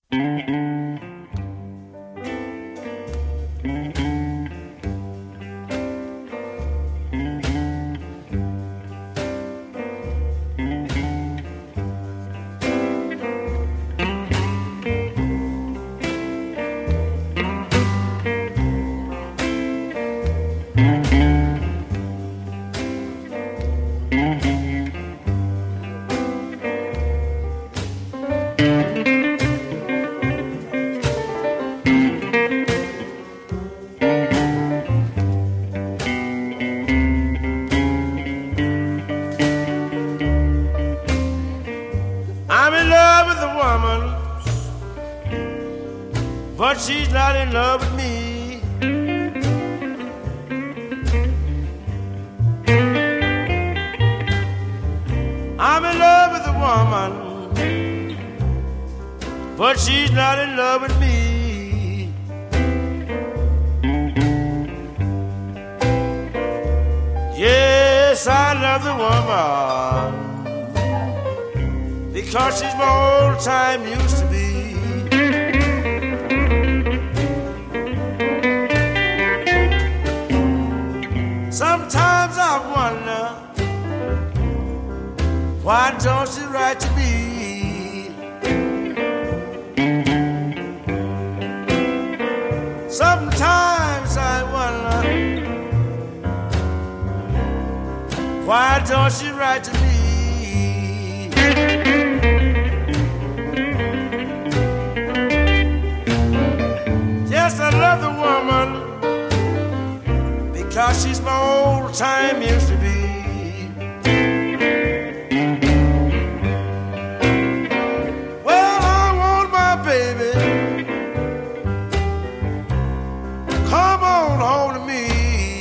I'm in love with a woman, but she's not in love with me. I'm in love with a woman, but she's not in love with me. Yes, I love the woman because she's my old time used to be. Sometimes I wonder, why don't she write to me? Sometimes I wonder, why don't she write to me? Yes, I love the woman because she's my old time used to be. Well, I want my baby, come on home to me.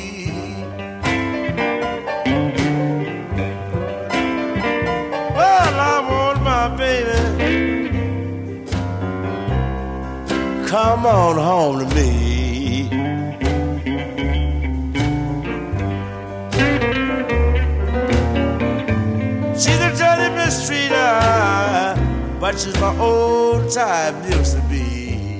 Well, I want my baby, come on home to me. She's a dirty mistreater, but she's my old time used to be.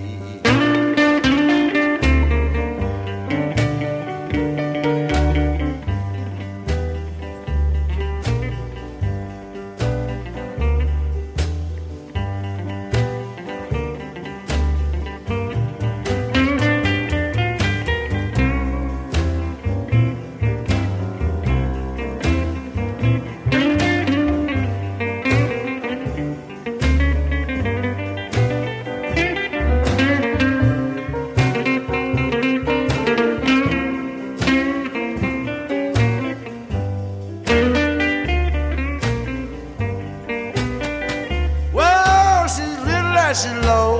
She's low,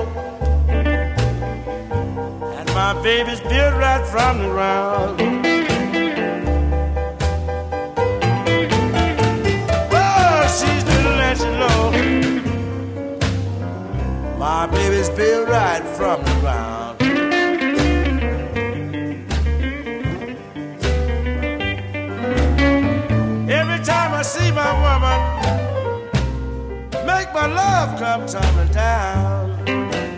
and my baby's built right from the ground. Oh, she's little and she's low, my baby's built right from the ground. Every time I see my woman, make my love come tumbling down.